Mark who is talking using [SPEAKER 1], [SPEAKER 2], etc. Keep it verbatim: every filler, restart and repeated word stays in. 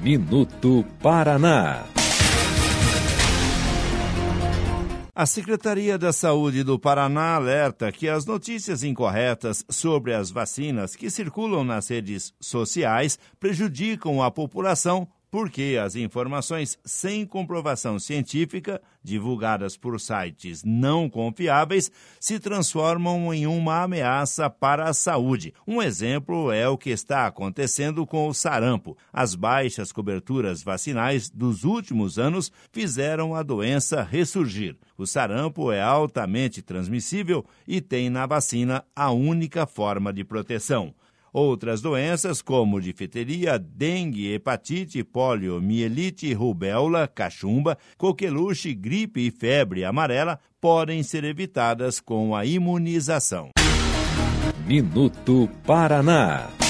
[SPEAKER 1] Minuto Paraná.
[SPEAKER 2] A Secretaria da Saúde do Paraná alerta que as notícias incorretas sobre as vacinas que circulam nas redes sociais prejudicam a população porque as informações sem comprovação científica, divulgadas por sites não confiáveis, se transformam em uma ameaça para a saúde. Um exemplo é o que está acontecendo com o sarampo. As baixas coberturas vacinais dos últimos anos fizeram a doença ressurgir. O sarampo é altamente transmissível e tem na vacina a única forma de proteção. Outras doenças, como difteria, dengue, hepatite, poliomielite, rubéola, cachumba, coqueluche, gripe e febre amarela, podem ser evitadas com a imunização.
[SPEAKER 1] Minuto Paraná.